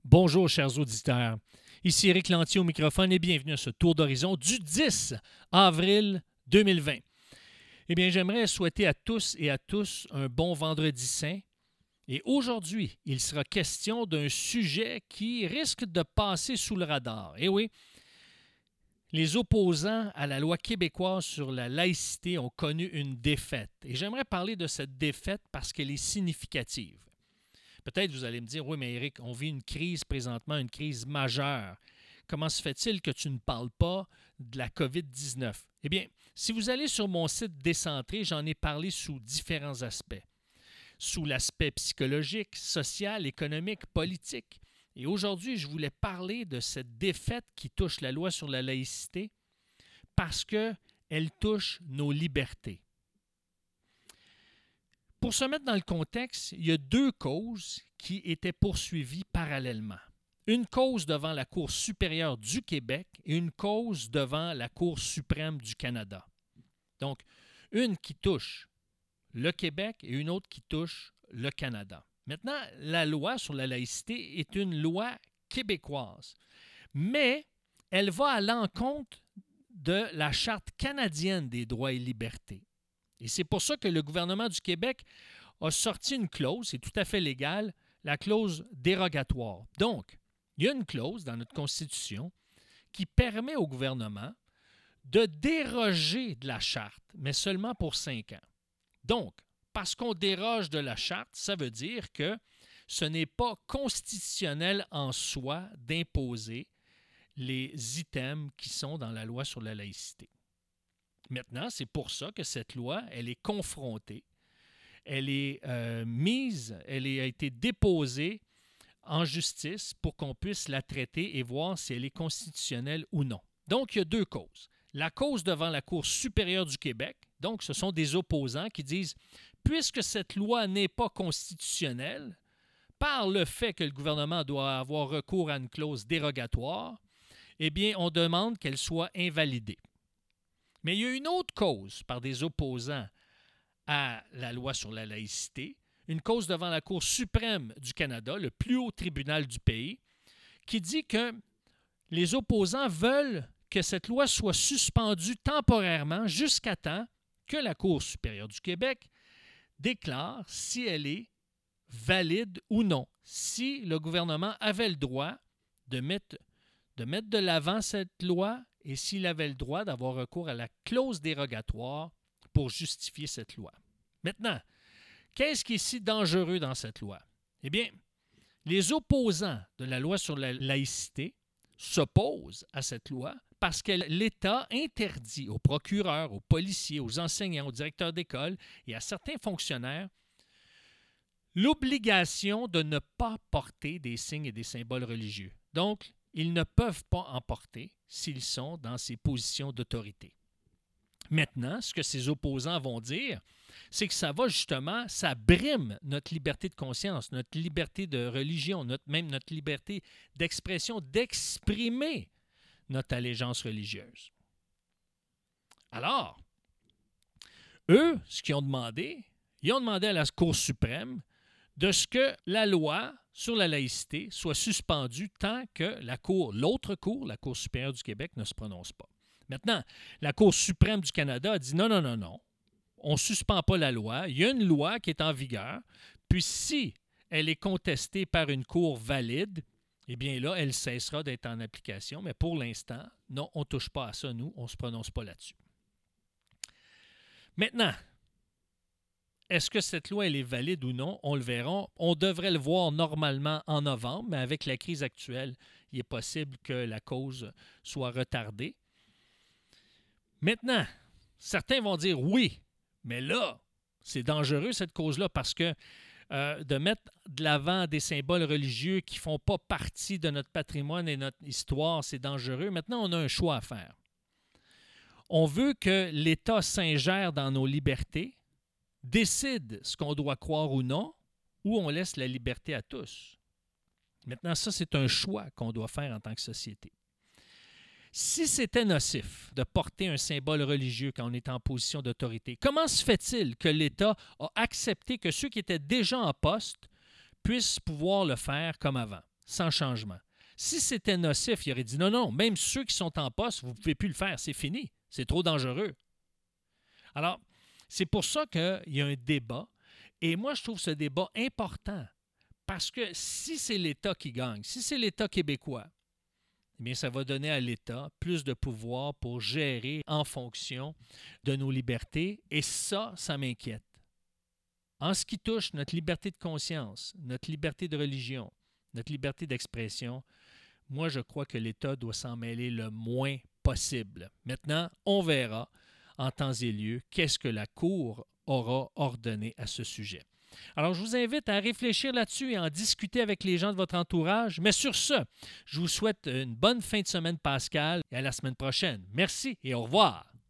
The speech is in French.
Bonjour, chers auditeurs. Ici Éric Lantier au microphone et bienvenue à ce tour d'horizon du 10 avril 2020. Eh bien, j'aimerais souhaiter à tous et à tous un bon vendredi saint. Et aujourd'hui, il sera question d'un sujet qui risque de passer sous le radar. Eh oui, les opposants à la loi québécoise sur la laïcité ont connu une défaite. Et j'aimerais parler de cette défaite parce qu'elle est significative. Peut-être vous allez me dire, oui, mais Éric, on vit une crise présentement, une crise majeure. Comment se fait-il que tu ne parles pas de la COVID-19? Eh bien, si vous allez sur mon site Décentré, j'en ai parlé sous différents aspects. Sous l'aspect psychologique, social, économique, politique. Et aujourd'hui, je voulais parler de cette défaite qui touche la loi sur la laïcité parce qu'elle touche nos libertés. Pour se mettre dans le contexte, il y a deux causes qui étaient poursuivies parallèlement. Une cause devant la Cour supérieure du Québec et une cause devant la Cour suprême du Canada. Donc, une qui touche le Québec et une autre qui touche le Canada. Maintenant, la loi sur la laïcité est une loi québécoise, mais elle va à l'encontre de la Charte canadienne des droits et libertés. Et c'est pour ça que le gouvernement du Québec a sorti une clause, c'est tout à fait légal, la clause dérogatoire. Donc, il y a une clause dans notre Constitution qui permet au gouvernement de déroger de la Charte, mais seulement pour 5 ans. Donc, parce qu'on déroge de la Charte, ça veut dire que ce n'est pas constitutionnel en soi d'imposer les items qui sont dans la loi sur la laïcité. Maintenant, c'est pour ça que cette loi, elle est confrontée, elle est elle a été déposée en justice pour qu'on puisse la traiter et voir si elle est constitutionnelle ou non. Donc, il y a deux causes. La cause devant la Cour supérieure du Québec, donc ce sont des opposants qui disent, puisque cette loi n'est pas constitutionnelle, par le fait que le gouvernement doit avoir recours à une clause dérogatoire, eh bien, on demande qu'elle soit invalidée. Mais il y a une autre cause par des opposants à la loi sur la laïcité, une cause devant la Cour suprême du Canada, le plus haut tribunal du pays, qui dit que les opposants veulent que cette loi soit suspendue temporairement jusqu'à temps que la Cour supérieure du Québec déclare si elle est valide ou non, si le gouvernement avait le droit de mettre de l'avant cette loi et s'il avait le droit d'avoir recours à la clause dérogatoire pour justifier cette loi. Maintenant, qu'est-ce qui est si dangereux dans cette loi? Eh bien, les opposants de la loi sur la laïcité s'opposent à cette loi parce que l'État interdit aux procureurs, aux policiers, aux enseignants, aux directeurs d'école et à certains fonctionnaires l'obligation de ne pas porter des signes et des symboles religieux. Donc, ils ne peuvent pas en porter s'ils sont dans ces positions d'autorité. Maintenant, ce que ces opposants vont dire, c'est que ça va justement, ça brime notre liberté de conscience, notre liberté de religion, même notre liberté d'expression, d'exprimer notre allégeance religieuse. Alors, eux, ce qu'ils ont demandé, ils ont demandé à la Cour suprême de ce que la loi sur la laïcité soit suspendue tant que l'autre cour, la Cour supérieure du Québec, ne se prononce pas. Maintenant, la Cour suprême du Canada a dit non, on ne suspend pas la loi. Il y a une loi qui est en vigueur, puis si elle est contestée par une cour valide, eh bien là, elle cessera d'être en application. Mais pour l'instant, non, on ne touche pas à ça, nous, on ne se prononce pas là-dessus. Maintenant, est-ce que cette loi elle est valide ou non? On le verra. On devrait le voir normalement en novembre, mais avec la crise actuelle, il est possible que la cause soit retardée. Maintenant, certains vont dire oui, mais là, c'est dangereux cette cause-là parce que de mettre de l'avant des symboles religieux qui ne font pas partie de notre patrimoine et notre histoire, c'est dangereux. Maintenant, on a un choix à faire. On veut que l'État s'ingère dans nos libertés, décide ce qu'on doit croire ou non, ou on laisse la liberté à tous. Maintenant, ça, c'est un choix qu'on doit faire en tant que société. Si c'était nocif de porter un symbole religieux quand on est en position d'autorité, comment se fait-il que l'État a accepté que ceux qui étaient déjà en poste puissent pouvoir le faire comme avant? sans changement. Si c'était nocif, il aurait dit non, non, même ceux qui sont en poste, vous ne pouvez plus le faire, c'est fini, c'est trop dangereux. Alors, c'est pour ça qu'il y a un débat, et moi, je trouve ce débat important, parce que si c'est l'État qui gagne, si c'est l'État québécois, eh bien, ça va donner à l'État plus de pouvoir pour gérer en fonction de nos libertés, et ça m'inquiète. En ce qui touche notre liberté de conscience, notre liberté de religion, notre liberté d'expression, moi, je crois que l'État doit s'en mêler le moins possible. Maintenant, on verra en temps et lieu qu'est-ce que la Cour aura ordonné à ce sujet. Alors, je vous invite à réfléchir là-dessus et à en discuter avec les gens de votre entourage. Mais sur ce, je vous souhaite une bonne fin de semaine pascale et à la semaine prochaine. Merci et au revoir.